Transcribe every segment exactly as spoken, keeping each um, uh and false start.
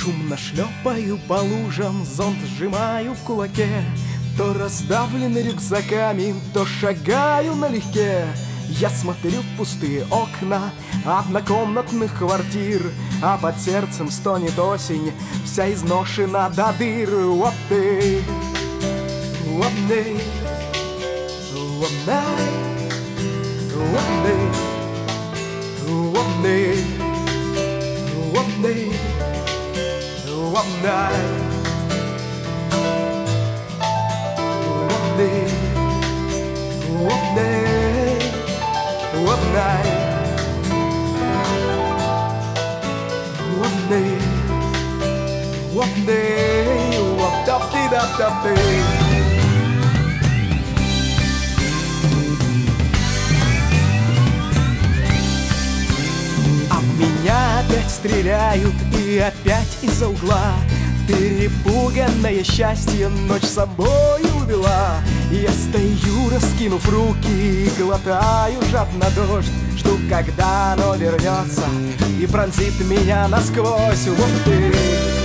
Шумно шлепаю по лужам, зонт сжимаю в кулаке. То раздавлены рюкзаками, то шагаю налегке. Я смотрю в пустые окна однокомнатных квартир, а под сердцем стонет осень, вся изношена до дыр. Вот ты, вот ты, вот ты, вот ты, вот ты, вот ты, вот ты. One day, one night, one day, one day, one da da da da da. А в меня опять стреляют и опять из-за угла. Перепуганное счастье ночь с собой увела. Я стою, раскинув руки, и глотаю жадно дождь. Жду, когда оно вернется и пронзит меня насквозь. Вот ты.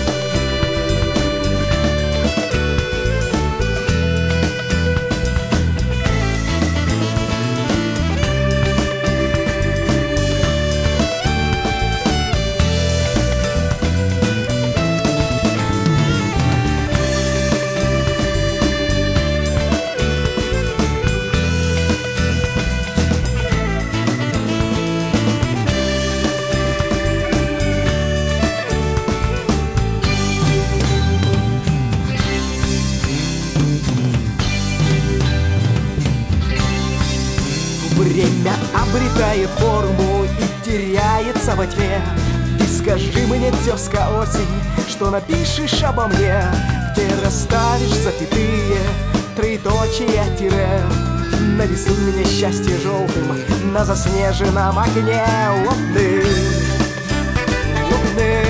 Время обретает форму и теряется во тьме. Ты скажи мне, тезка осень, что напишешь обо мне, где расставишь запятые, троеточие, тире. Нарисуй мне счастье желтым на заснеженном окне. Вот ты, вот ты.